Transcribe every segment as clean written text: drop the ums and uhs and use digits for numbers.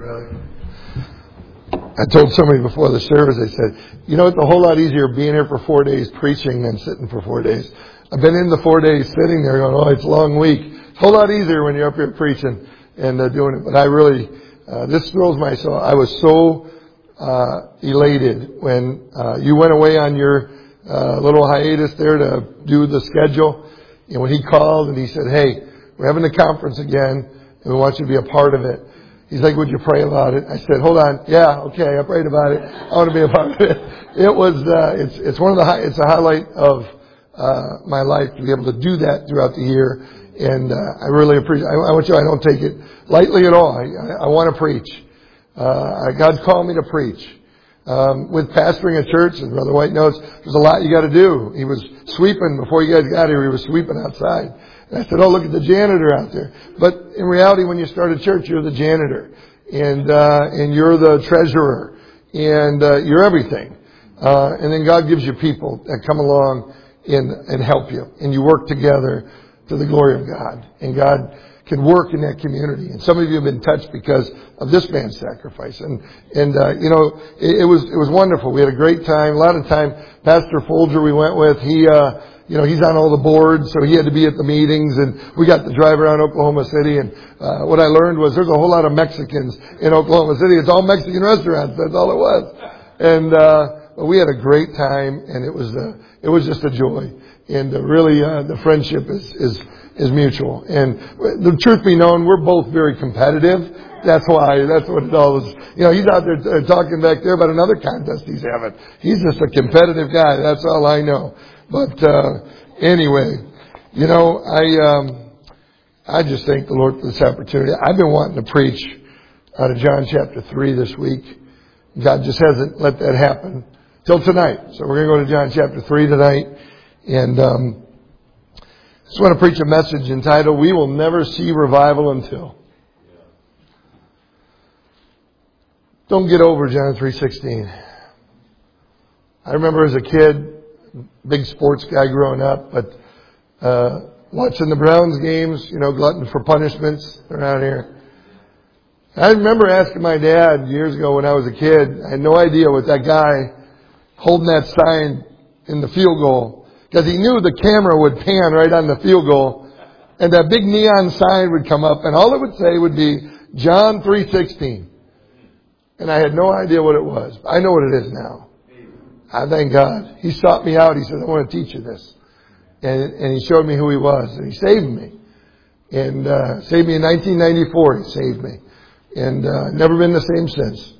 brother. I told somebody before the service, I said, you know, it's a whole lot easier being here for 4 days preaching than sitting for 4 days. I've been in the 4 days sitting there going, oh, it's a long week. It's a whole lot easier when you're up here preaching and doing it. But I really, this thrills my soul. I was so elated when you went away on your little hiatus there to do the schedule. And when he called and he said, hey, we're having a conference again and we want you to be a part of it. He's like, would you pray about it? I said, hold on. Yeah, okay, I prayed about it. I want to be a part of it. It was, it's one of the, it's a highlight of, my life to be able to do that throughout the year. And, I really appreciate, I want you, I don't take it lightly at all. I want to preach. God's called me to preach. With pastoring a church, as Brother White knows, there's a lot you got to do. He was sweeping before you guys got here. He was sweeping outside. And I said, oh, look at the janitor out there. But in reality, when you start a church, you're the janitor. And you're the treasurer. And you're everything. And then God gives you people that come along and help you. And you work together to the glory of God. And God can work in that community. And some of you have been touched because of this man's sacrifice. And you know, it was wonderful. We had a great time. A lot of time, Pastor Folger we went with, he, you know, he's on all the boards, so he had to be at the meetings, and we got to drive around Oklahoma City. And what I learned was there's a whole lot of Mexicans in Oklahoma City. It's all Mexican restaurants. That's all it was. And we had a great time, and it was just a joy. And really, the friendship is mutual. And the truth be known, we're both very competitive. That's why. That's what it all is. You know, he's out there talking back there about another contest he's having. He's just a competitive guy. That's all I know. But anyway, you know, I just thank the Lord for this opportunity. I've been wanting to preach out of John chapter 3 this week. God just hasn't let that happen till tonight. So we're going to go to John chapter 3 tonight. And I just want to preach a message entitled, We Will Never See Revival Until. Don't get over John 3:16. I remember as a kid, big sports guy growing up, but watching the Browns games, you know, glutton for punishments around here. I remember asking my dad years ago when I was a kid, I had no idea what that guy holding that sign in the field goal, because he knew the camera would pan right on the field goal, and that big neon sign would come up, and all it would say would be John 3:16. And I had no idea what it was. I know what it is now. I thank God. He sought me out. He said, I want to teach you this. And he showed me who he was. And he saved me. And saved me in 1994. He saved me. And never been the same since.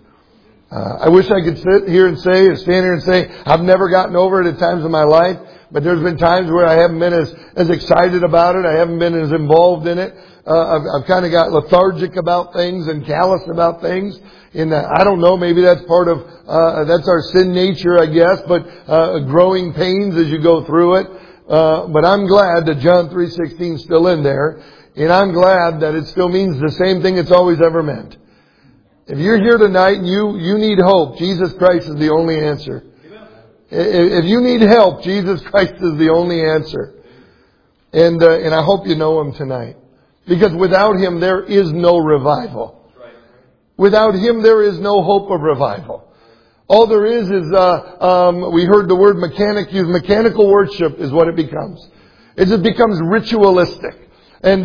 I wish I could stand here and say, I've never gotten over it at times in my life. But there's been times where I haven't been as excited about it. I haven't been as involved in it. I've kind of got lethargic about things and callous about things. And I don't know, maybe that's part of, that's our sin nature, I guess, but growing pains as you go through it. But I'm glad that John 3:16 is still in there. And I'm glad that it still means the same thing it's always ever meant. If you're here tonight and you need hope, Jesus Christ is the only answer. If you need help, Jesus Christ is the only answer. And I hope you know Him tonight. Because without Him, there is no revival. Without Him, there is no hope of revival. All there is, we heard the word mechanical worship is what it becomes. It just becomes ritualistic. And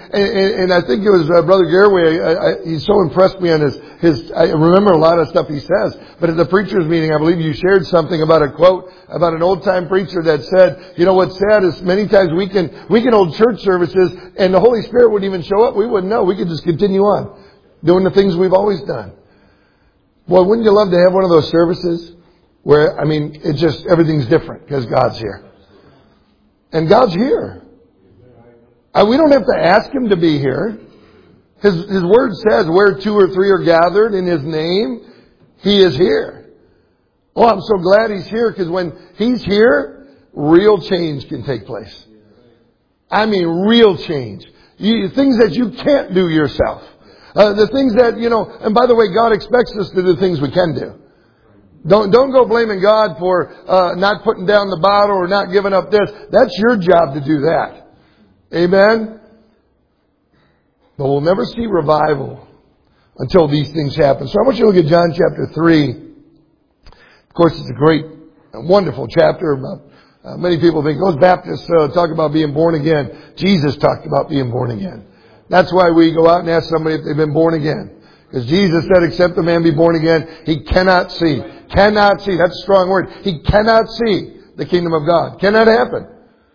I think it was Brother Garraway, he so impressed me on his, I remember a lot of stuff he says, but at the preacher's meeting, I believe you shared something about a quote about an old time preacher that said, you know what's sad is many times we can hold church services and the Holy Spirit wouldn't even show up. We wouldn't know. We could just continue on doing the things we've always done. Boy, wouldn't you love to have one of those services where, I mean, it just, everything's different because God's here. And God's here. We don't have to ask Him to be here. His word says, where 2 or 3 are gathered in His name, He is here. Oh, I'm so glad He's here, because when He's here, real change can take place. I mean, real change. Things that you can't do yourself. The things that, you know, and by the way, God expects us to do things we can do. Don't go blaming God for not putting down the bottle or not giving up this. That's your job to do that. Amen? But we'll never see revival until these things happen. So I want you to look at John chapter 3. Of course, it's a great, wonderful chapter about many people think, those Baptists talk about being born again. Jesus talked about being born again. That's why we go out and ask somebody if they've been born again. Because Jesus said, except a man be born again, he cannot see. Cannot see. That's a strong word. He cannot see the kingdom of God. Cannot happen.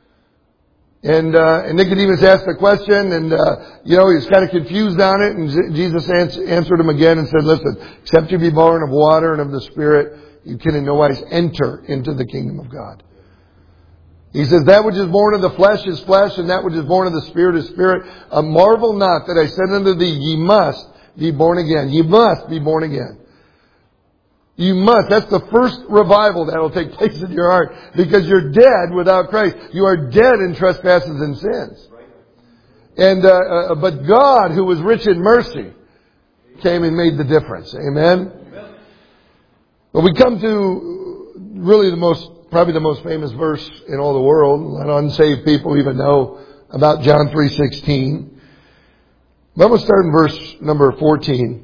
And Nicodemus asked the question, and he was kind of confused on it, and Jesus answered him again and said, listen, except you be born of water and of the Spirit, you can in no wise enter into the kingdom of God. He says, that which is born of the flesh is flesh, and that which is born of the Spirit is spirit. Marvel not that I said unto thee, ye must be born again. Ye must be born again. You must. That's the first revival that will take place in your heart. Because you're dead without Christ. You are dead in trespasses and sins. And but God, who was rich in mercy, came and made the difference. Amen? But we come to really probably the most famous verse in all the world. Let unsaved people even know about John 3:16. But I'm going to start in verse number 14.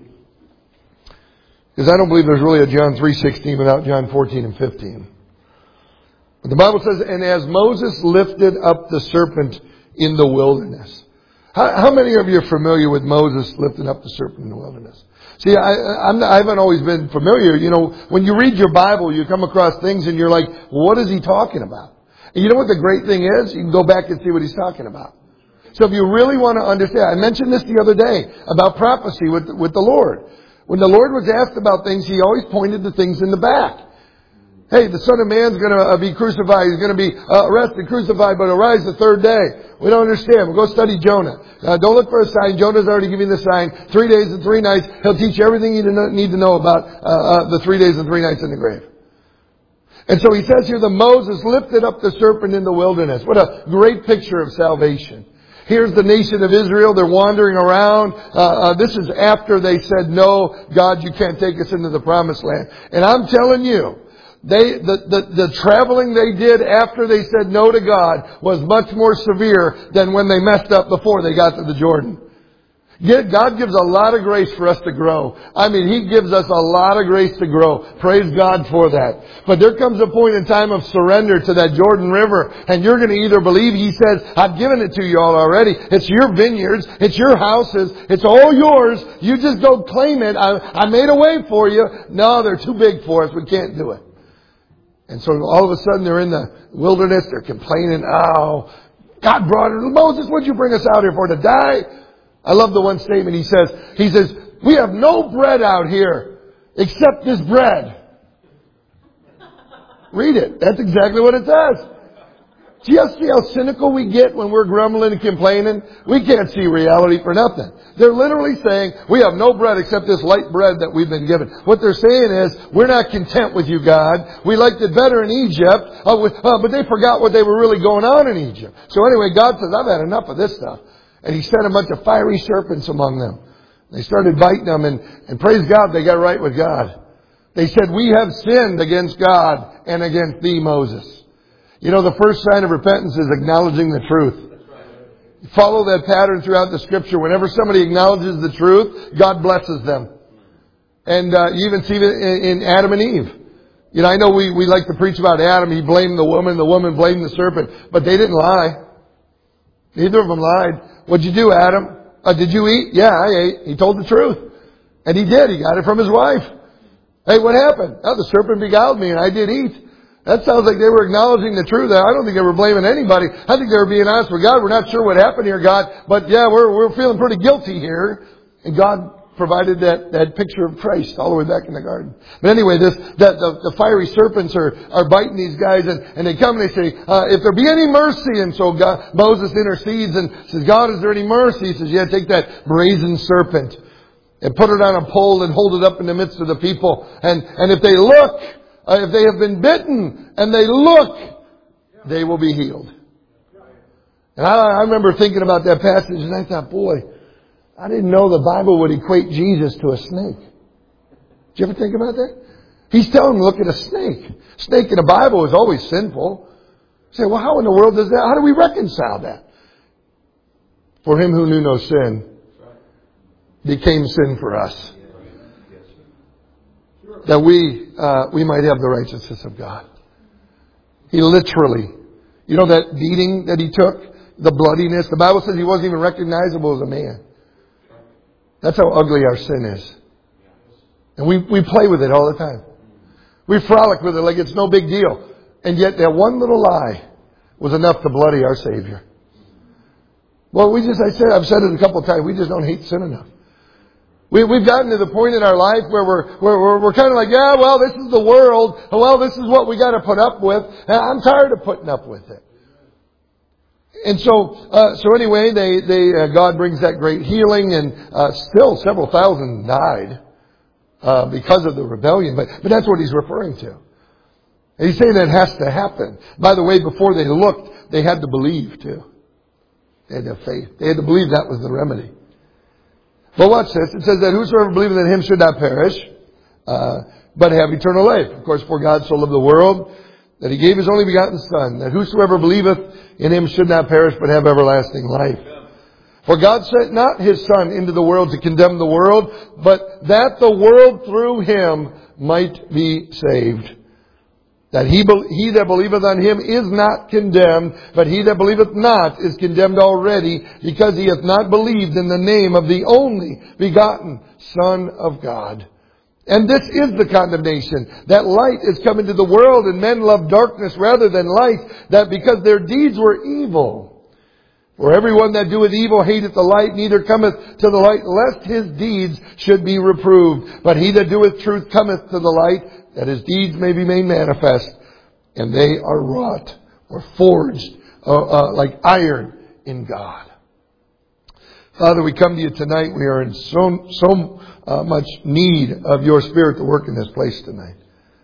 Because I don't believe there's really a John 3:16 without John 14 and 15. But the Bible says, and as Moses lifted up the serpent in the wilderness. How many of you are familiar with Moses lifting up the serpent in the wilderness? See, I haven't always been familiar. When you read your Bible, you come across things and you're like, what is he talking about? And you know what the great thing is? You can go back and see what he's talking about. So if you really want to understand, I mentioned this the other day about prophecy with the Lord. When the Lord was asked about things, He always pointed to things in the back. Hey, the Son of Man's going to be crucified. He's going to be arrested, crucified, but arise the third day. We don't understand. We'll go study Jonah. Don't look for a sign. Jonah's already giving the sign. 3 days and 3 nights. He'll teach you everything you need to know about the 3 days and 3 nights in the grave. And so he says here that Moses lifted up the serpent in the wilderness. What a great picture of salvation. Here's the nation of Israel. They're wandering around. This is after they said, no, God, you can't take us into the promised land. And I'm telling you, the traveling they did after they said no to God was much more severe than when they messed up before they got to the Jordan. God gives a lot of grace for us to grow. I mean, He gives us a lot of grace to grow. Praise God for that. But there comes a point in time of surrender to that Jordan River, and you're going to either believe He says, I've given it to you all already. It's your vineyards. It's your houses. It's all yours. You just go claim it. I made a way for you. No, they're too big for us. We can't do it. And so all of a sudden they're in the wilderness. They're complaining. Oh, God brought it. Moses, what'd you bring us out here for? To die? I love the one statement he says, we have no bread out here except this bread. Read it. That's exactly what it says. Do you see how cynical we get when we're grumbling and complaining? We can't see reality for nothing. They're literally saying, we have no bread except this light bread that we've been given. What they're saying is, we're not content with you, God. We liked it better in Egypt, but they forgot what they were really going on in Egypt. So anyway, God says, I've had enough of this stuff. And He sent a bunch of fiery serpents among them. They started biting them, and praise God, they got right with God. They said, we have sinned against God and against thee, Moses. The first sign of repentance is acknowledging the truth. Follow that pattern throughout the Scripture. Whenever somebody acknowledges the truth, God blesses them. And you even see it in Adam and Eve. I know we like to preach about Adam. He blamed the woman blamed the serpent. But they didn't lie. Neither of them lied. What'd you do, Adam? Did you eat? Yeah, I ate. He told the truth. And he did. He got it from his wife. Hey, what happened? Oh, the serpent beguiled me and I did eat. That sounds like they were acknowledging the truth. I don't think they were blaming anybody. I think they were being honest with God. We're not sure what happened here, God. But yeah, we're feeling pretty guilty here. And God provided that picture of Christ all the way back in the garden. But anyway, the fiery serpents are biting these guys, and they come and they say, if there be any mercy, and so Moses intercedes and says, God, is there any mercy? He says, yeah, take that brazen serpent and put it on a pole and hold it up in the midst of the people. And if they look, if they have been bitten and they look, they will be healed. And I remember thinking about that passage, and I thought, boy, I didn't know the Bible would equate Jesus to a snake. Did you ever think about that? He's telling them, look at a snake. Snake in the Bible is always sinful. You say, well, how in the world does that? How do we reconcile that? For Him who knew no sin became sin for us. That we might have the righteousness of God. He literally, you know that beating that He took? The bloodiness. The Bible says He wasn't even recognizable as a man. That's how ugly our sin is. And we play with it all the time. We frolic with it like it's no big deal. And yet that one little lie was enough to bloody our Savior. Well, I've said it a couple of times, we just don't hate sin enough. We've gotten to the point in our life where we're kind of like, yeah, well, this is the world. Well, this is what we got to put up with. I'm tired of putting up with it. And so anyway, God brings that great healing, and still several thousand died because of the rebellion. But that's what He's referring to. And He's saying that has to happen. By the way, before they looked, they had to believe too. They had to have faith. They had to believe that was the remedy. But watch this. It says that whosoever believeth in Him should not perish, but have eternal life. Of course, for God so loved the world that He gave His only begotten Son, that whosoever believeth in Him should not perish, but have everlasting life. For God sent not His Son into the world to condemn the world, but that the world through Him might be saved. That he that believeth on Him is not condemned, but he that believeth not is condemned already, because he hath not believed in the name of the only begotten Son of God. And this is the condemnation, that light is come into the world, and men love darkness rather than light, that because their deeds were evil. For everyone that doeth evil hateth the light, neither cometh to the light, lest his deeds should be reproved. But he that doeth truth cometh to the light, that his deeds may be made manifest, and they are wrought or forged like iron in God. Father, we come to You tonight. We are in so much need of Your Spirit to work in this place tonight.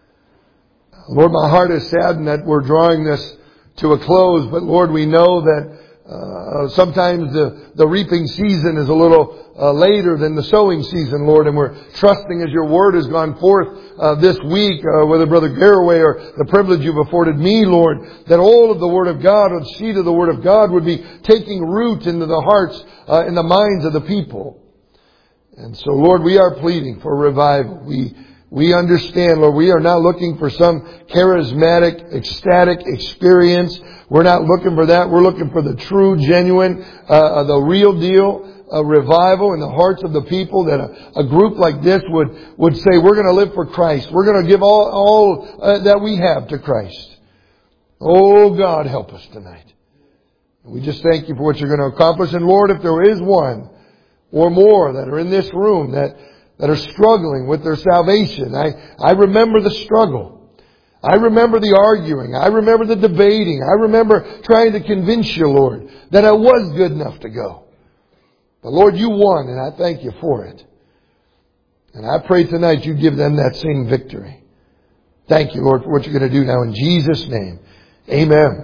Lord, my heart is saddened that we're drawing this to a close, but Lord, we know that sometimes the reaping season is a little later than the sowing season, Lord, and we're trusting as Your Word has gone forth this week, whether Brother Garraway or the privilege You've afforded me, Lord, that all of the Word of God, or the seed of the Word of God, would be taking root into the hearts and the minds of the people. And so, Lord, we are pleading for revival. We understand, Lord, we are not looking for some charismatic, ecstatic experience. We're not looking for that. We're looking for the true, genuine, the real deal, a revival in the hearts of the people, that a group like this would say, we're going to live for Christ. We're going to give all that we have to Christ. Oh, God, help us tonight. We just thank You for what You're going to accomplish. And Lord, if there is one or more that are in this room that are struggling with their salvation, I remember the struggle. I remember the arguing. I remember the debating. I remember trying to convince You, Lord, that I was good enough to go. But Lord, You won, and I thank You for it. And I pray tonight You give them that same victory. Thank You, Lord, for what You're going to do now in Jesus' name. Amen.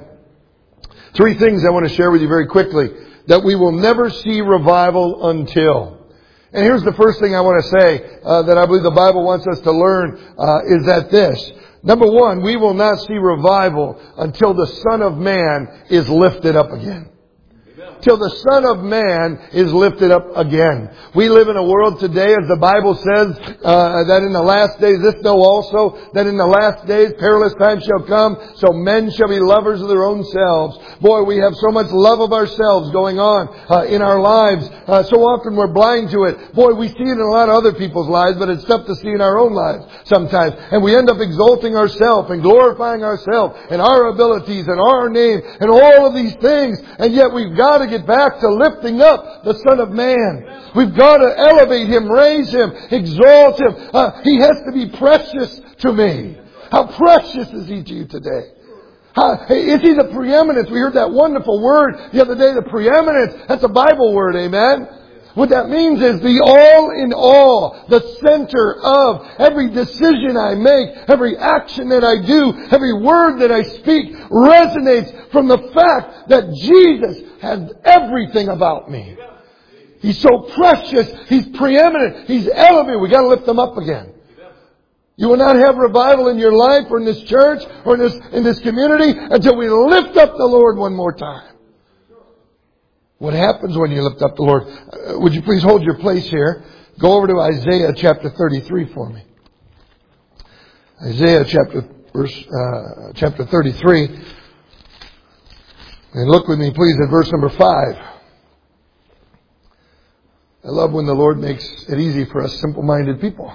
3 things I want to share with you very quickly that we will never see revival until. And here's the first thing I want to say that I believe the Bible wants us to learn is that this. Number 1, we will not see revival until the Son of Man is lifted up again. Till the Son of Man is lifted up again. We live in a world today, as the Bible says, that in the last days, this know also, that in the last days perilous times shall come, so men shall be lovers of their own selves. Boy, we have so much love of ourselves going on in our lives. So often we're blind to it. Boy, we see it in a lot of other people's lives, but it's tough to see in our own lives sometimes. And we end up exalting ourselves and glorifying ourselves and our abilities and our name and all of these things. And yet we've got to get back to lifting up the Son of Man. We've got to elevate Him, raise Him, exalt Him. He has to be precious to me. How precious is He to you today? Is He the preeminence? We heard that wonderful word the other day, the preeminence. That's a Bible word, amen? What that means is the all in all, the center of every decision I make, every action that I do, every word that I speak resonates from the fact that Jesus has everything about me. He's so precious. He's preeminent. He's elevated. We've got to lift Him up again. You will not have revival in your life or in this church or in this community until we lift up the Lord one more time. What happens when you lift up the Lord? Would you please hold your place here? Go over to Isaiah chapter 33 for me. Isaiah chapter 33. And look with me, please, at verse number 5. I love when the Lord makes it easy for us simple-minded people.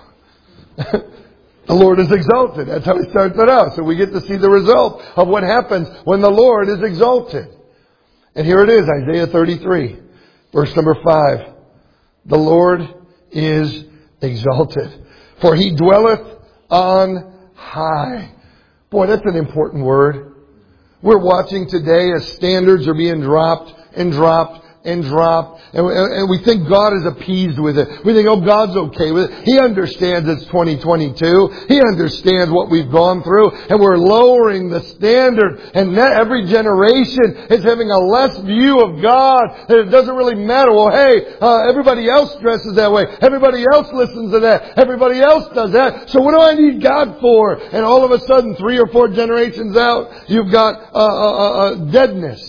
The Lord is exalted. That's how He starts it out. So we get to see the result of what happens when the Lord is exalted. And here it is, Isaiah 33, verse number 5. The Lord is exalted, for He dwelleth on high. Boy, that's an important word. We're watching today as standards are being dropped and dropped and dropped. And we think God is appeased with it. We think, oh, God's okay with it. He understands it's 2022. He understands what we've gone through. And we're lowering the standard. And every generation is having a less view of God. And it doesn't really matter. Well, hey, everybody else dresses that way. Everybody else listens to that. Everybody else does that. So what do I need God for? And all of a sudden, 3 or 4 generations out, you've got deadness.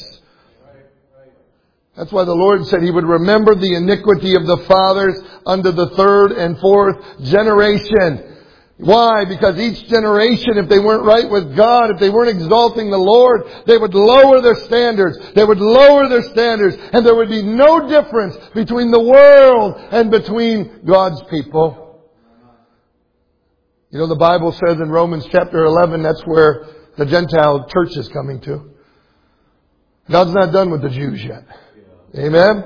That's why the Lord said He would remember the iniquity of the fathers unto the 3rd and 4th generation. Why? Because each generation, if they weren't right with God, if they weren't exalting the Lord, they would lower their standards. They would lower their standards. And there would be no difference between the world and between God's people. You know, the Bible says in Romans chapter 11, that's where the Gentile church is coming to. God's not done with the Jews yet. Amen?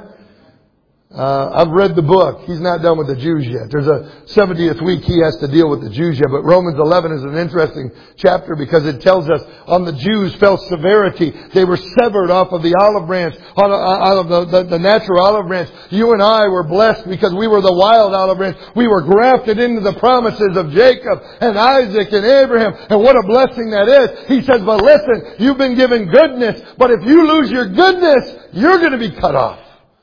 I've read the book. He's not done with the Jews yet. There's a 70th week He has to deal with the Jews yet. But Romans 11 is an interesting chapter because it tells us on the Jews fell severity. They were severed off of the olive branch, out of the natural olive branch. You and I were blessed because we were the wild olive branch. We were grafted into the promises of Jacob and Isaac and Abraham. And what a blessing that is. He says, but listen, you've been given goodness. But if you lose your goodness, you're going to be cut off.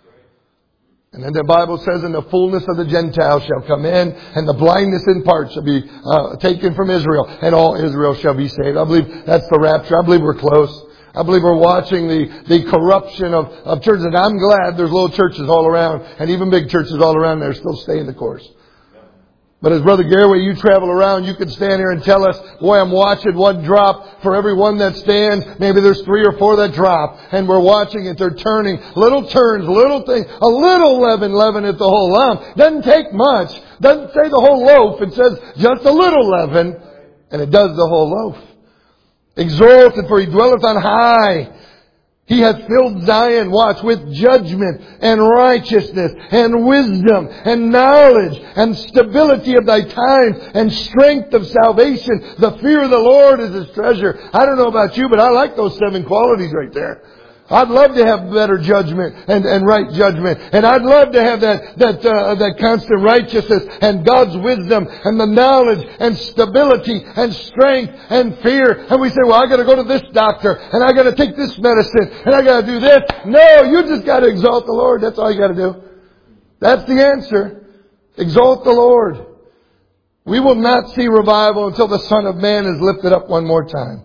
And then the Bible says, and the fullness of the Gentiles shall come in, and the blindness in part shall be taken from Israel, and all Israel shall be saved. I believe that's the rapture. I believe we're close. I believe we're watching the corruption of churches. And I'm glad there's little churches all around, and even big churches all around that are still staying the course. But as Brother Garraway, you travel around, you can stand here and tell us, boy, I'm watching one drop. For every one that stands, maybe there's 3 or 4 that drop. And we're watching it. They're turning. Little turns, little things. A little leaven at the whole lump. Doesn't take much. Doesn't say the whole loaf. It says just a little leaven. And it does the whole loaf. Exalted, for He dwelleth on high. He hath filled Zion, watch, with judgment and righteousness and wisdom and knowledge and stability of thy times and strength of salvation. The fear of the Lord is His treasure. I don't know about you, but I like those 7 qualities right there. I'd love to have better judgment and right judgment. And I'd love to have that constant righteousness and God's wisdom and the knowledge and stability and strength and fear. And we say, well, I got to go to this doctor and I got to take this medicine and I got to do this. No, you just got to exalt the Lord. That's all you got to do. That's the answer. Exalt the Lord. We will not see revival until the Son of Man is lifted up one more time.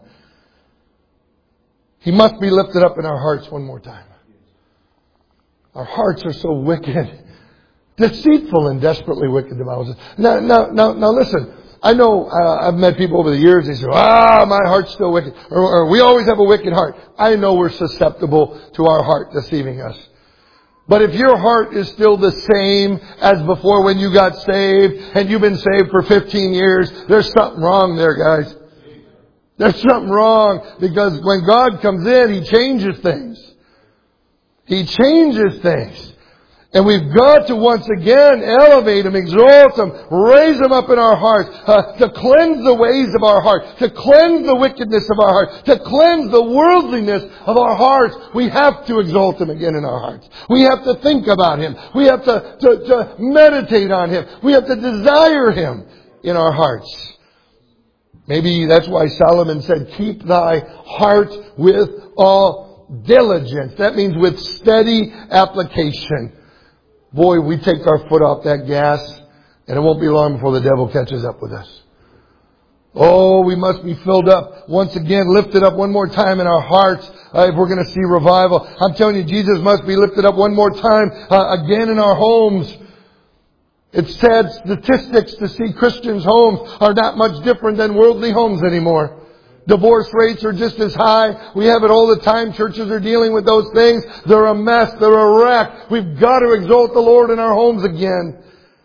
He must be lifted up in our hearts one more time. Our hearts are so wicked, deceitful and desperately wicked, the Bible says. Now listen. I know I've met people over the years. They say, my heart's still wicked. Or we always have a wicked heart. I know we're susceptible to our heart deceiving us. But if your heart is still the same as before when you got saved and you've been saved for 15 years, there's something wrong there, guys. There's something wrong because when God comes in, He changes things. He changes things. And we've got to once again elevate Him, exalt Him, raise Him up in our hearts, to cleanse the ways of our heart, to cleanse the wickedness of our heart, to cleanse the worldliness of our hearts. We have to exalt Him again in our hearts. We have to think about Him. We have to meditate on Him. We have to desire Him in our hearts. Maybe that's why Solomon said, keep thy heart with all diligence. That means with steady application. Boy, we take our foot off that gas and it won't be long before the devil catches up with us. Oh, we must be filled up once again, lifted up one more time in our hearts if we're going to see revival. I'm telling you, Jesus must be lifted up one more time again in our homes. It's sad statistics to see Christians' homes are not much different than worldly homes anymore. Divorce rates are just as high. We have it all the time. Churches are dealing with those things. They're a mess. They're a wreck. We've got to exalt the Lord in our homes again.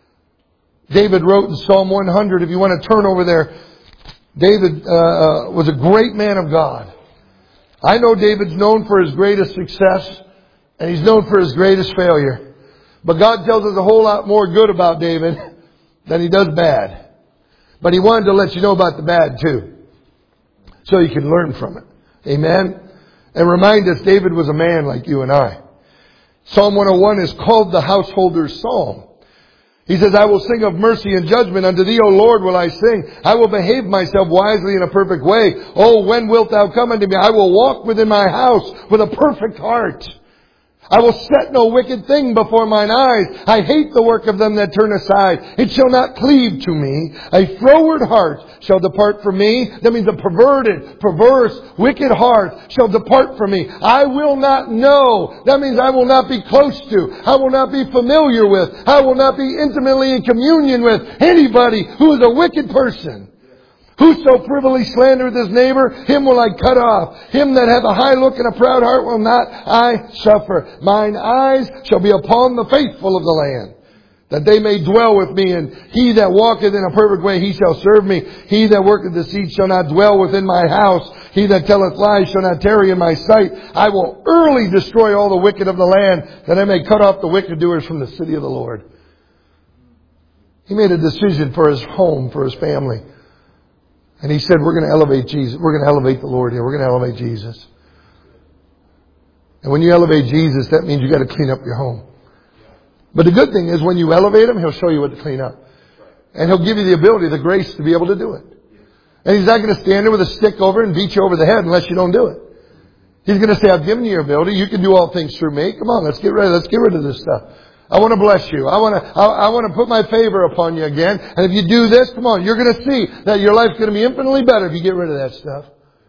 David wrote in Psalm 100, if you want to turn over there, David was a great man of God. I know David's known for his greatest success, and he's known for his greatest failure. But God tells us a whole lot more good about David than He does bad. But He wanted to let you know about the bad too, so you can learn from it. Amen? And remind us, David was a man like you and I. Psalm 101 is called the householder's psalm. He says, I will sing of mercy and judgment. Unto Thee, O Lord, will I sing. I will behave myself wisely in a perfect way. Oh, when wilt Thou come unto me? I will walk within my house with a perfect heart. I will set no wicked thing before mine eyes. I hate the work of them that turn aside. It shall not cleave to me. A froward heart shall depart from me. That means a perverted, perverse, wicked heart shall depart from me. I will not know. That means I will not be close to. I will not be familiar with. I will not be intimately in communion with anybody who is a wicked person. Whoso privily slandereth his neighbor, him will I cut off. Him that hath a high look and a proud heart will not I suffer. Mine eyes shall be upon the faithful of the land, that they may dwell with me. And he that walketh in a perfect way, he shall serve me. He that worketh deceit shall not dwell within my house. He that telleth lies shall not tarry in my sight. I will early destroy all the wicked of the land, that I may cut off the wicked doers from the city of the Lord. He made a decision for his home, for his family. And he said, we're going to elevate Jesus. We're going to elevate the Lord here. We're going to elevate Jesus. And when you elevate Jesus, that means you got to clean up your home. But the good thing is when you elevate Him, He'll show you what to clean up. And He'll give you the ability, the grace to be able to do it. And He's not going to stand there with a stick over and beat you over the head unless you don't do it. He's going to say, I've given you your ability. You can do all things through me. Come on, let's get rid of this stuff. I want to bless you. I want to put my favor upon you again. And if you do this, come on, you're going to see that your life's going to be infinitely better if you get rid of that stuff.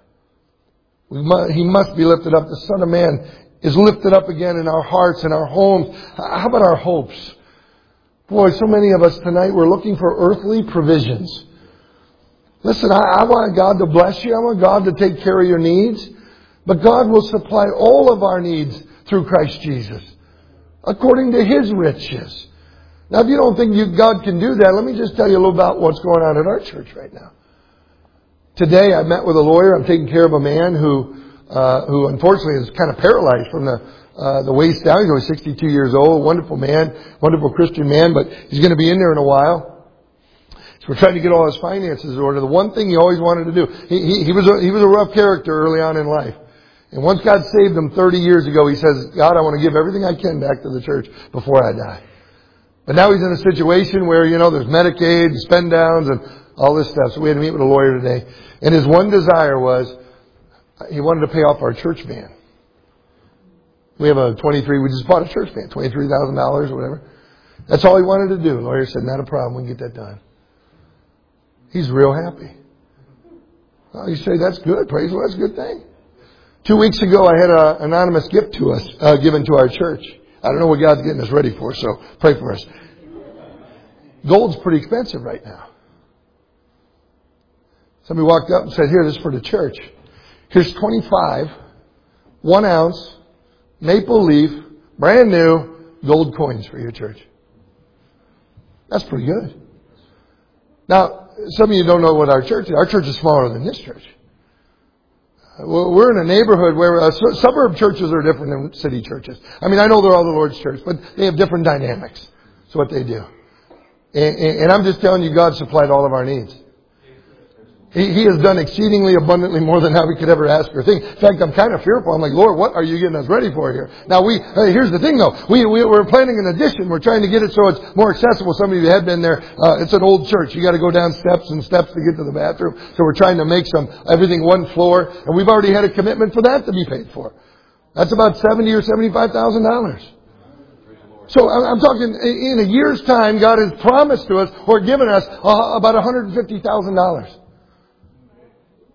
He must be lifted up. The Son of Man is lifted up again in our hearts and our homes. How about our hopes? Boy, so many of us tonight, we're looking for earthly provisions. Listen, I want God to bless you. I want God to take care of your needs. But God will supply all of our needs through Christ Jesus, according to His riches. Now, if you don't think God can do that, let me just tell you a little about what's going on at our church right now. Today, I met with a lawyer. I'm taking care of a man who unfortunately is kind of paralyzed from the waist down. He's only 62 years old. Wonderful man, wonderful Christian man, but he's going to be in there in a while. So we're trying to get all his finances in order. The one thing he always wanted to do, he was a rough character early on in life. And once God saved him 30 years ago, he says, God, I want to give everything I can back to the church before I die. But now he's in a situation where, there's Medicaid and spend downs and all this stuff. So we had to meet with a lawyer today. And his one desire was, he wanted to pay off our church van. We have we just bought a church van, $23,000 or whatever. That's all he wanted to do. The lawyer said, not a problem, we can get that done. He's real happy. Well, you say, that's good. Praise the Lord, that's a good thing. 2 weeks ago, I had an anonymous gift to us, given to our church. I don't know what God's getting us ready for, so pray for us. Gold's pretty expensive right now. Somebody walked up and said, here, this is for the church. Here's 25, 1 ounce, maple leaf, brand new gold coins for your church. That's pretty good. Now, some of you don't know what our church is. Our church is smaller than this church. We're in a neighborhood where suburb churches are different than city churches. I mean, I know they're all the Lord's church, but they have different dynamics. That's what they do. And I'm just telling you, God supplied all of our needs. He has done exceedingly abundantly more than how we could ever ask or think. In fact, I'm kind of fearful. I'm like, Lord, what are you getting us ready for here? Now, here's the thing though. We're planning an addition. We're trying to get it so it's more accessible. Some of you have been there. It's an old church. You got to go down steps and steps to get to the bathroom. So we're trying to make everything one floor. And we've already had a commitment for that to be paid for. That's about $70,000 or $75,000. So I'm talking in a year's time, God has promised to us or given us about $150,000.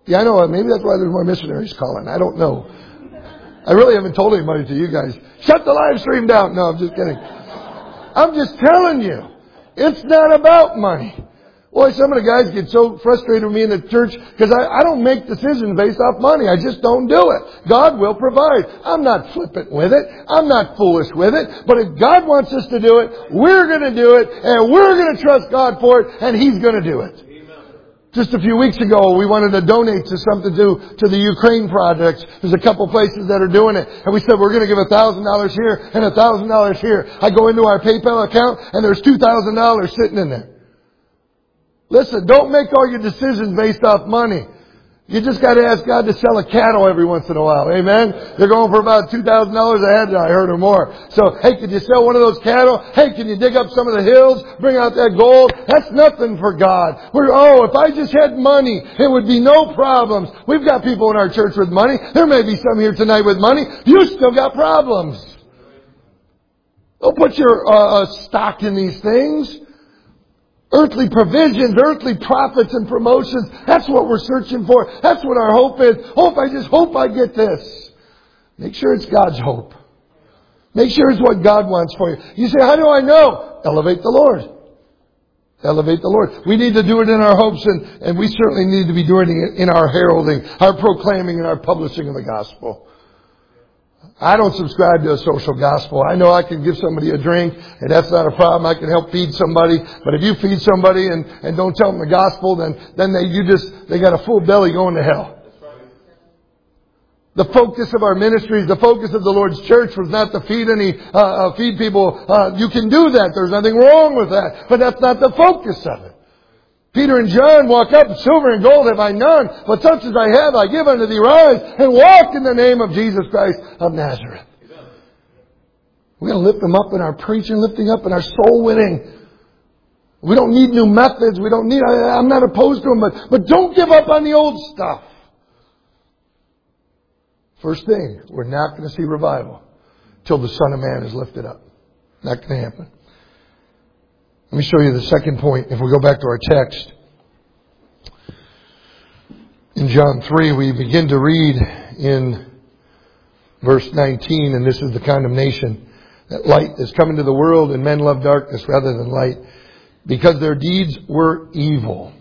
Yeah, I know. Maybe that's why there's more missionaries calling. I don't know. I really haven't told anybody to you guys. Shut the live stream down. No, I'm just kidding. I'm just telling you. It's not about money. Boy, some of the guys get so frustrated with me in the church because I don't make decisions based off money. I just don't do it. God will provide. I'm not flippant with it. I'm not foolish with it. But if God wants us to do it, we're going to do it. And we're going to trust God for it. And He's going to do it. Just a few weeks ago, we wanted to donate to something to the Ukraine projects. There's a couple places that are doing it. And we said, we're going to give $1,000 here and $1,000 here. I go into our PayPal account and there's $2,000 sitting in there. Listen, don't make all your decisions based off money. You just got to ask God to sell a cattle every once in a while. Amen? They're going for about $2,000 a head, I heard, or more. So, hey, could you sell one of those cattle? Hey, can you dig up some of the hills? Bring out that gold? That's nothing for God. If I just had money, it would be no problems. We've got people in our church with money. There may be some here tonight with money. You still got problems. Don't put your stock in these things. Earthly provisions, earthly profits and promotions. That's what we're searching for. That's what our hope is. I just hope I get this. Make sure it's God's hope. Make sure it's what God wants for you. You say, how do I know? Elevate the Lord. Elevate the Lord. We need to do it in our hopes, and we certainly need to be doing it in our heralding, our proclaiming, and our publishing of the gospel. I don't subscribe to a social gospel. I know I can give somebody a drink, and that's not a problem. I can help feed somebody. But if you feed somebody and don't tell them the gospel, then they got a full belly going to hell. The focus of our ministries, the focus of the Lord's church was not to feed people. You can do that. There's nothing wrong with that. But that's not the focus of it. Peter and John walk up, silver and gold have I none, but such as I have I give unto thee. Rise and walk in the name of Jesus Christ of Nazareth. We're going to lift them up in our preaching, lifting up in our soul winning. We don't need new methods. I'm not opposed to them, but don't give up on the old stuff. First thing, we're not going to see revival till the Son of Man is lifted up. Not going to happen. Let me show you the second point. If we go back to our text. In John 3, we begin to read in verse 19, and this is the condemnation. That light is come into the world, and men love darkness rather than light, because their deeds were evil.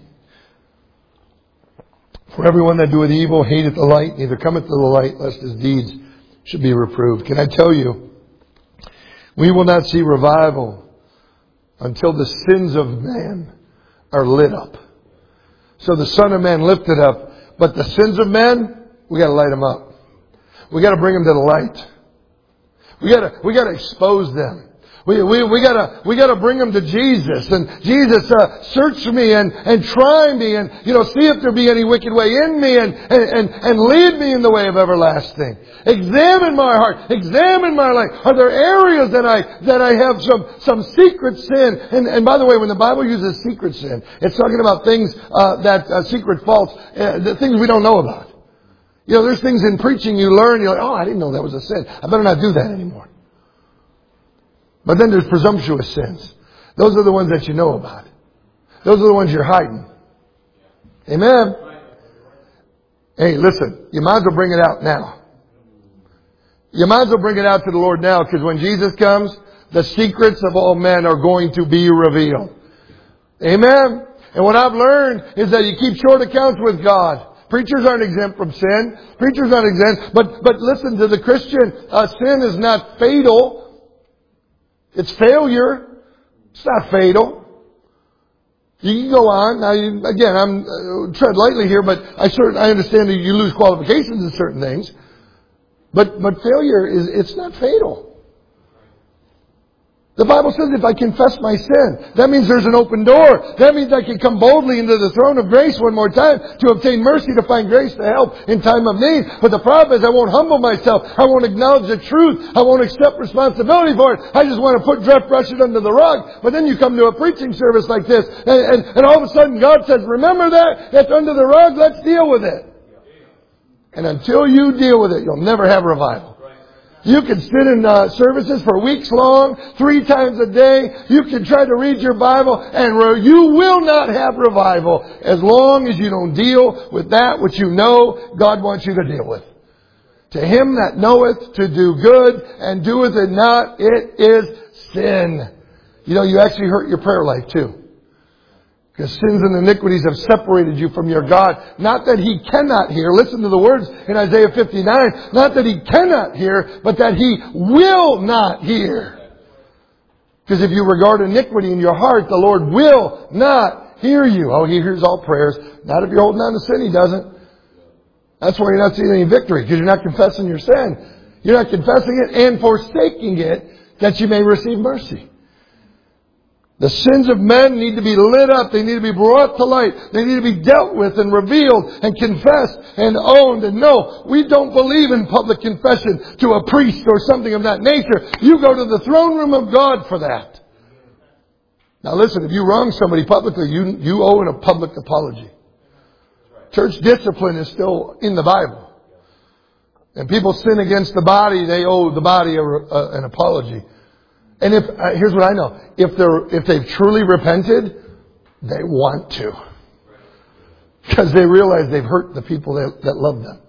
For everyone that doeth evil hateth the light, neither cometh to the light, lest his deeds should be reproved. Can I tell you, we will not see revival until the sins of man are lit up. So the Son of Man lifted up. But the sins of men, we got to light them up. We got to bring them to the light. We got to expose them. We got to bring them to Jesus. And Jesus, search me and try me and, see if there be any wicked way in me and lead me in the way of everlasting. Examine my heart. Examine my life. Are there areas that I have some secret sin? And by the way, when the Bible uses secret sin, it's talking about things, secret faults, the things we don't know about. There's things in preaching you learn, you're like, I didn't know that was a sin. I better not do that anymore. But then there's presumptuous sins. Those are the ones that you know about. Those are the ones you're hiding. Amen? Hey, listen, you might as well bring it out now. You might as well bring it out to the Lord now, because when Jesus comes, the secrets of all men are going to be revealed. Amen? And what I've learned is that you keep short accounts with God. Preachers aren't exempt from sin. Preachers aren't exempt. But listen, to the Christian, sin is not fatal. It's failure. It's not fatal. You can go on. Now, again, I'm tread lightly here, but I understand that you lose qualifications in certain things. But failure it's not fatal. The Bible says if I confess my sin, that means there's an open door. That means I can come boldly into the throne of grace one more time to obtain mercy, to find grace to help in time of need. But the problem is I won't humble myself. I won't acknowledge the truth. I won't accept responsibility for it. I just want to brush it under the rug. But then you come to a preaching service like this, and all of a sudden God says, remember that? That's under the rug. Let's deal with it. And until you deal with it, you'll never have revival. You can sit in services for weeks long, 3 times a day. You can try to read your Bible, and you will not have revival as long as you don't deal with that which you know God wants you to deal with. To him that knoweth to do good and doeth it not, it is sin. You know, you actually hurt your prayer life too. Because sins and iniquities have separated you from your God. Not that He cannot hear. Listen to the words in Isaiah 59. Not that He cannot hear, but that He will not hear. Because if you regard iniquity in your heart, the Lord will not hear you. Oh, He hears all prayers. Not if you're holding on to sin, He doesn't. That's why you're not seeing any victory. Because you're not confessing your sin. You're not confessing it and forsaking it that you may receive mercy. The sins of men need to be lit up. They need to be brought to light. They need to be dealt with and revealed and confessed and owned. And no, we don't believe in public confession to a priest or something of that nature. You go to the throne room of God for that. Now listen, if you wrong somebody publicly, you owe a public apology. Church discipline is still in the Bible. And people sin against the body, they owe the body an apology. And here's what I know. If they've truly repented, they want to. Because they realize they've hurt the people that love them.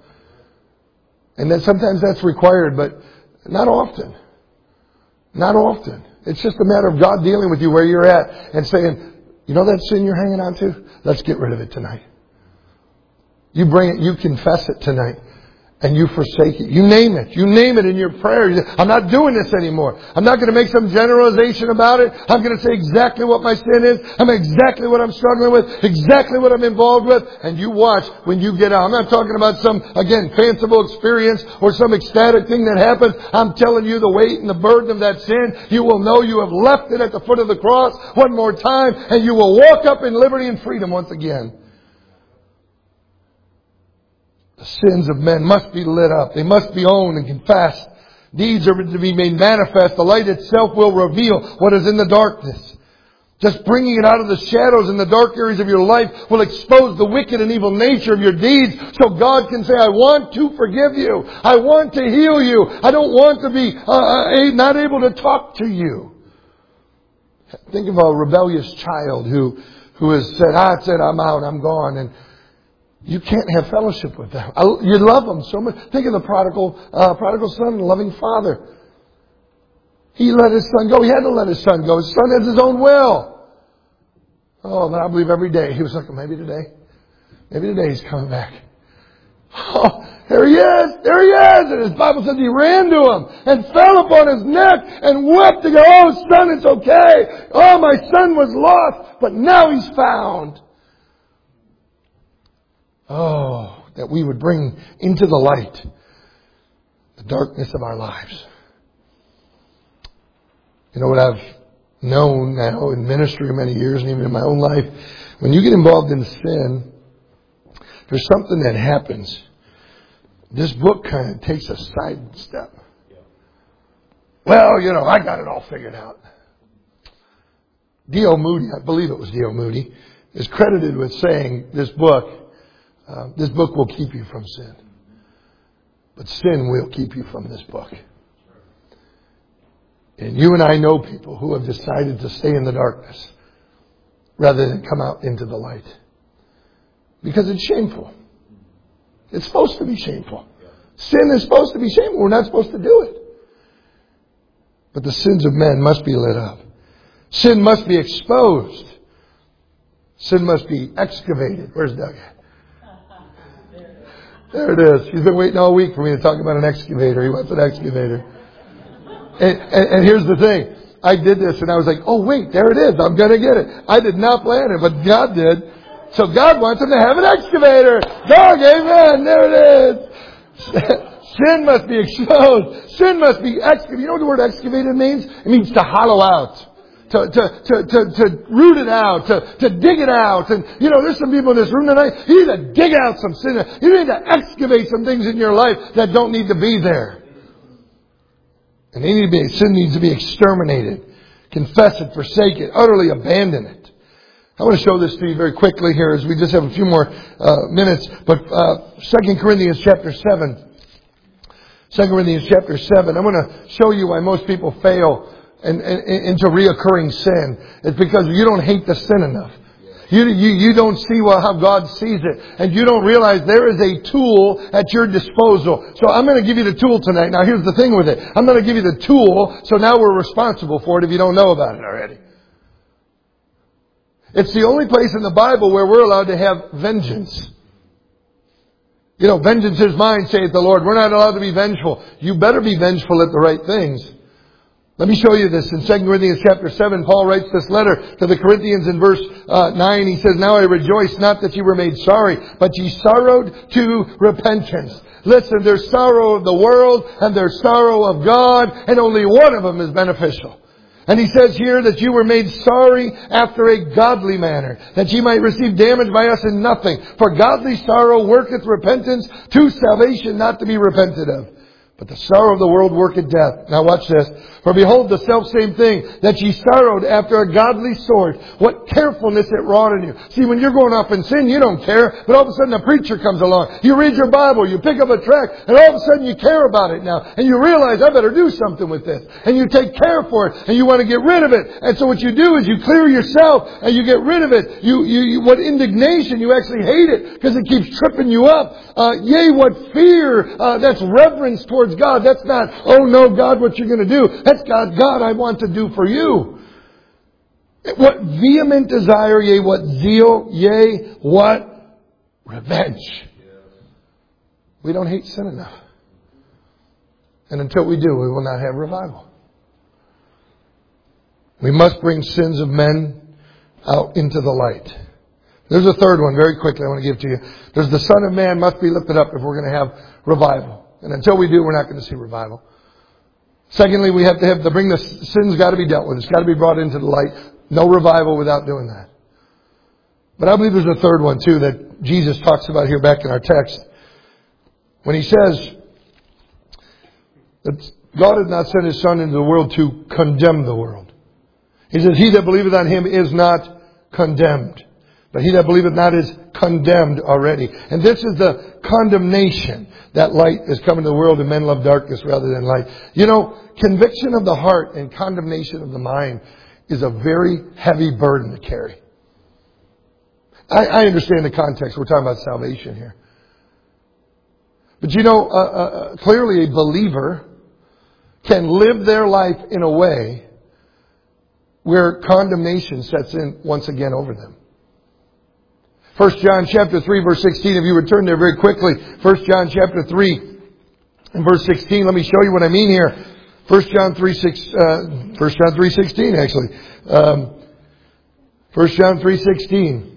And then sometimes that's required, but not often. Not often. It's just a matter of God dealing with you where you're at and saying, you know that sin you're hanging on to? Let's get rid of it tonight. You bring it, you confess it tonight. And you forsake it. You name it. You name it in your prayer. I'm not doing this anymore. I'm not going to make some generalization about it. I'm going to say exactly what my sin is. Exactly what I'm struggling with. Exactly what I'm involved with. And you watch when you get out. I'm not talking about some, again, fanciful experience or some ecstatic thing that happens. I'm telling you the weight and the burden of that sin. You will know you have left it at the foot of the cross one more time. And you will walk up in liberty and freedom once again. The sins of men must be lit up. They must be owned and confessed. Deeds are to be made manifest. The light itself will reveal what is in the darkness. Just bringing it out of the shadows in the dark areas of your life will expose the wicked and evil nature of your deeds. So God can say, I want to forgive you. I want to heal you. I don't want to be not able to talk to you. Think of a rebellious child who has said, I'm out, I'm gone. And you can't have fellowship with them. You love them so much. Think of the prodigal son, the loving father. He let his son go. He had to let his son go. His son has his own will. Oh, but I believe every day he was like, maybe today he's coming back. Oh, there he is. And his Bible says he ran to him and fell upon his neck and wept to go, oh son, it's okay. Oh, my son was lost, but now he's found. Oh, that we would bring into the light the darkness of our lives. You know what I've known now in ministry many years and even in my own life? When you get involved in sin, there's something that happens. This book kind of takes a side step. Well, I got it all figured out. D.L. Moody, I believe it was D.L. Moody, is credited with saying this book will keep you from sin. But sin will keep you from this book. And you and I know people who have decided to stay in the darkness rather than come out into the light. Because it's shameful. It's supposed to be shameful. Sin is supposed to be shameful. We're not supposed to do it. But the sins of men must be lit up. Sin must be exposed. Sin must be excavated. Where's Doug at? There it is. She's been waiting all week for me to talk about an excavator. He wants an excavator. And here's the thing. I did this and I was like, oh wait, there it is. I'm going to get it. I did not plan it, but God did. So God wants him to have an excavator. Dog, amen. There it is. Sin must be exposed. Sin must be excavated. You know what the word excavated means? It means to hollow out. To root it out, to dig it out. And, there's some people in this room tonight, you need to dig out some sin. You need to excavate some things in your life that don't need to be there. And sin needs to be exterminated. Confess it, forsake it, utterly abandon it. I want to show this to you very quickly here as we just have a few more minutes. But 2 Corinthians chapter 7. 2 Corinthians chapter 7. I'm going to show you why most people fail into reoccurring sin. It's because you don't hate the sin enough. You don't see how God sees it. And you don't realize there is a tool at your disposal. So I'm going to give you the tool tonight. Now here's the thing with it. I'm going to give you the tool, so now we're responsible for it if you don't know about it already. It's the only place in the Bible where we're allowed to have vengeance. You know, vengeance is mine, saith the Lord. We're not allowed to be vengeful. You better be vengeful at the right things. Let me show you this. In 2 Corinthians chapter 7, Paul writes this letter to the Corinthians in verse 9. He says, Now I rejoice not that you were made sorry, but ye sorrowed to repentance. Listen, there's sorrow of the world and there's sorrow of God, and only one of them is beneficial. And he says here that you were made sorry after a godly manner, that ye might receive damage by us in nothing. For godly sorrow worketh repentance to salvation, not to be repented of. But the sorrow of the world worketh death. Now watch this. For behold, the selfsame thing that ye sorrowed after a godly sort, what carefulness it wrought in you. See, when you're going off in sin, you don't care. But all of a sudden a preacher comes along. You read your Bible, you pick up a tract, and all of a sudden you care about it now. And you realize, I better do something with this. And you take care for it, and you want to get rid of it. And so what you do is you clear yourself, and you get rid of it. What indignation, you actually hate it, because it keeps tripping you up. Yea, what fear, that's reverence towards God. That's not, oh no, God, what you're going to do. That's God, I want to do for you. What vehement desire, yea, what zeal, yea, what revenge. We don't hate sin enough. And until we do, we will not have revival. We must bring sins of men out into the light. There's a third one, very quickly, I want to give to you. There's the Son of Man must be lifted up if we're going to have revival. And until we do, we're not going to see revival. Secondly, we have to bring the sins got to be dealt with. It's got to be brought into the light. No revival without doing that. But I believe there's a third one too that Jesus talks about here back in our text. When he says that God had not sent His Son into the world to condemn the world. He says, He that believeth on Him is not condemned. But he that believeth not is condemned already. And this is the condemnation. That light is coming to the world and men love darkness rather than light. You know, conviction of the heart and condemnation of the mind is a very heavy burden to carry. I understand the context. We're talking about salvation here. But you know, clearly a believer can live their life in a way where condemnation sets in once again over them. 1 John chapter 3 verse 16, if you would turn there very quickly. 1 John chapter 3 and verse 16, let me show you what I mean here. 1 John 3:16 actually. 1 John 3:16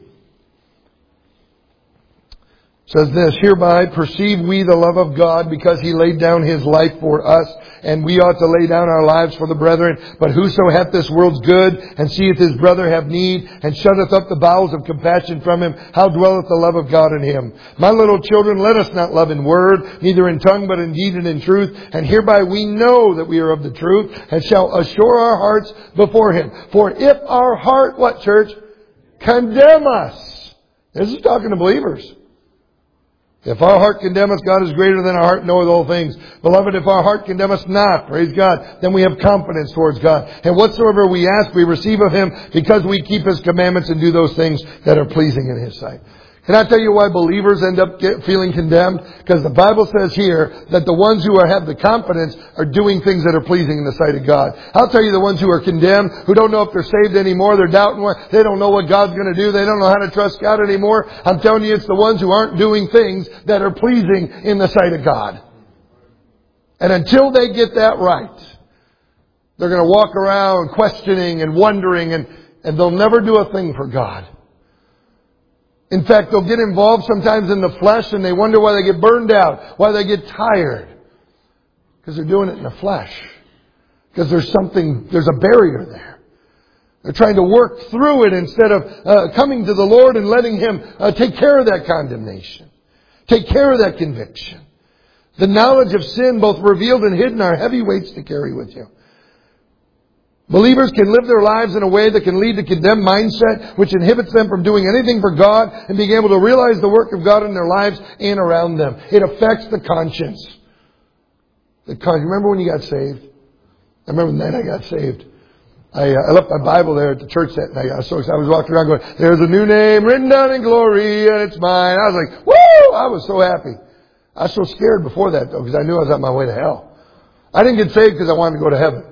says this, Hereby perceive we the love of God, because He laid down His life for us, and we ought to lay down our lives for the brethren. But whoso hath this world's good, and seeth his brother have need, and shutteth up the bowels of compassion from him, how dwelleth the love of God in him? My little children, let us not love in word, neither in tongue, but in deed and in truth. And hereby we know that we are of the truth, and shall assure our hearts before Him. For if our heart, what church? Condemn us. This is talking to believers. If our heart condemn us, God is greater than our heart, knoweth all things. Beloved, if our heart condemn us not, praise God, then we have confidence towards God. And whatsoever we ask, we receive of Him, because we keep His commandments and do those things that are pleasing in His sight. Can I tell you why believers end up feeling condemned? Because the Bible says here that the ones who have the confidence are doing things that are pleasing in the sight of God. I'll tell you the ones who are condemned, who don't know if they're saved anymore, they're doubting, they don't know what God's going to do, they don't know how to trust God anymore. I'm telling you, it's the ones who aren't doing things that are pleasing in the sight of God. And until they get that right, they're going to walk around questioning and wondering, and they'll never do a thing for God. In fact, they'll get involved sometimes in the flesh, and they wonder why they get burned out, why they get tired. Because they're doing it in the flesh. Because there's a barrier there. They're trying to work through it instead of coming to the Lord and letting Him take care of that condemnation. Take care of that conviction. The knowledge of sin, both revealed and hidden, are heavy weights to carry with you. Believers can live their lives in a way that can lead to condemned mindset, which inhibits them from doing anything for God and being able to realize the work of God in their lives and around them. It affects the conscience. Remember when you got saved? I remember the night I got saved. I left my Bible there at the church that night. I was so excited. I was walking around going, there's a new name written down in glory and it's mine. I was like, woo! I was so happy. I was so scared before that though because I knew I was on my way to hell. I didn't get saved because I wanted to go to heaven.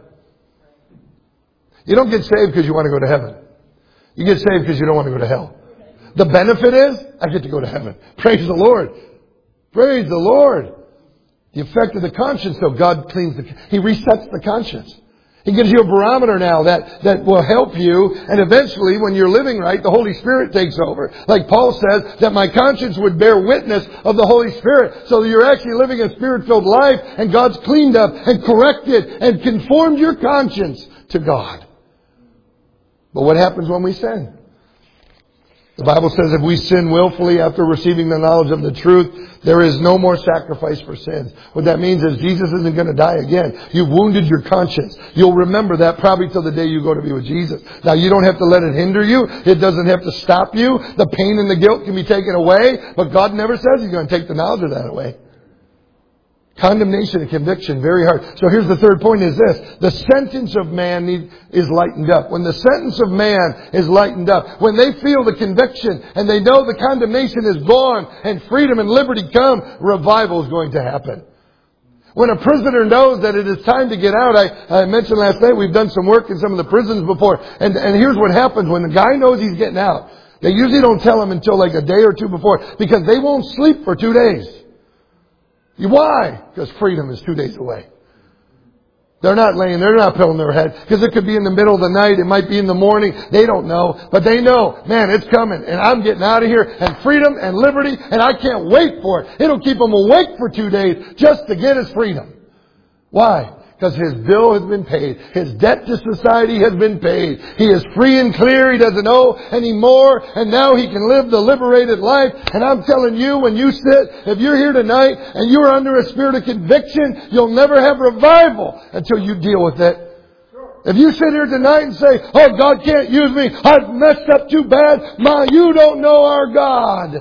You don't get saved because you want to go to heaven. You get saved because you don't want to go to hell. The benefit is, I get to go to heaven. Praise the Lord. Praise the Lord. The effect of the conscience, though, God cleans He resets the conscience. He gives you a barometer now that will help you. And eventually, when you're living right, the Holy Spirit takes over. Like Paul says, that my conscience would bear witness of the Holy Spirit. So that you're actually living a Spirit-filled life and God's cleaned up and corrected and conformed your conscience to God. But what happens when we sin? The Bible says if we sin willfully after receiving the knowledge of the truth, there is no more sacrifice for sins. What that means is Jesus isn't going to die again. You've wounded your conscience. You'll remember that probably till the day you go to be with Jesus. Now you don't have to let it hinder you. It doesn't have to stop you. The pain and the guilt can be taken away. But God never says He's going to take the knowledge of that away. Condemnation and conviction, very hard. So here's the third point is this. The sentence of man is lightened up. When the sentence of man is lightened up, when they feel the conviction and they know the condemnation is gone and freedom and liberty come, revival is going to happen. When a prisoner knows that it is time to get out, I mentioned last night we've done some work in some of the prisons before. And here's what happens when the guy knows he's getting out. They usually don't tell him until like a day or two before because they won't sleep for 2 days. Why? Because freedom is 2 days away. They're not pilling their head. Because it could be in the middle of the night. It might be in the morning. They don't know. But they know, man, it's coming. And I'm getting out of here. And freedom and liberty. And I can't wait for it. It'll keep them awake for 2 days just to get his freedom. Why? Because his bill has been paid. His debt to society has been paid. He is free and clear. He doesn't owe anymore. And now he can live the liberated life. And I'm telling you, when you sit, if you're here tonight and you're under a spirit of conviction, you'll never have revival until you deal with it. If you sit here tonight and say, oh, God can't use me. I've messed up too bad. You don't know our God.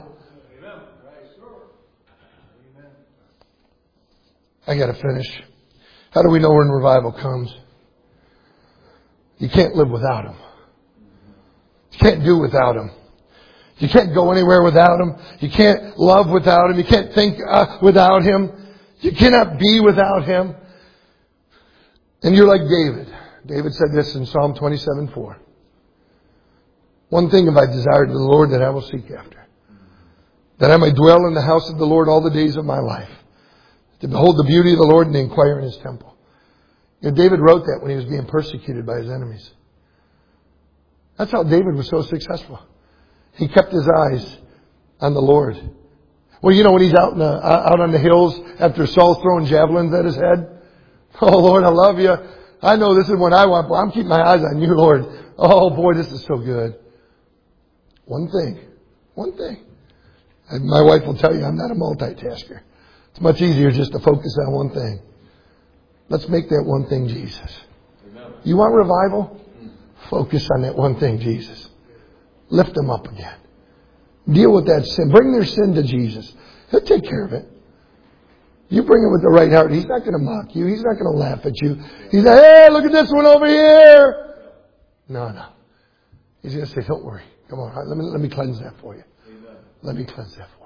I got to finish. How do we know when revival comes? You can't live without Him. You can't do without Him. You can't go anywhere without Him. You can't love without Him. You can't think without Him. You cannot be without Him. And you're like David. David said this in Psalm 27:4. One thing have I desired of the Lord that I will seek after, that I may dwell in the house of the Lord all the days of my life, to behold the beauty of the Lord and to inquire in His temple. You know, David wrote that when he was being persecuted by his enemies. That's how David was so successful. He kept his eyes on the Lord. Well, you know, when he's out on the hills after Saul's throwing javelins at his head. Oh, Lord, I love you. I know this is what I want, but I'm keeping my eyes on you, Lord. Oh, boy, this is so good. One thing. And my wife will tell you I'm not a multitasker. It's much easier just to focus on one thing. Let's make that one thing Jesus. Amen. You want revival? Focus on that one thing, Jesus. Lift them up again. Deal with that sin. Bring their sin to Jesus. He'll take care of it. You bring it with the right heart. He's not going to mock you. He's not going to laugh at you. He's like, hey, look at this one over here. No. He's going to say, don't worry. Come on. Let me cleanse that for you. Amen. Let me cleanse that for you.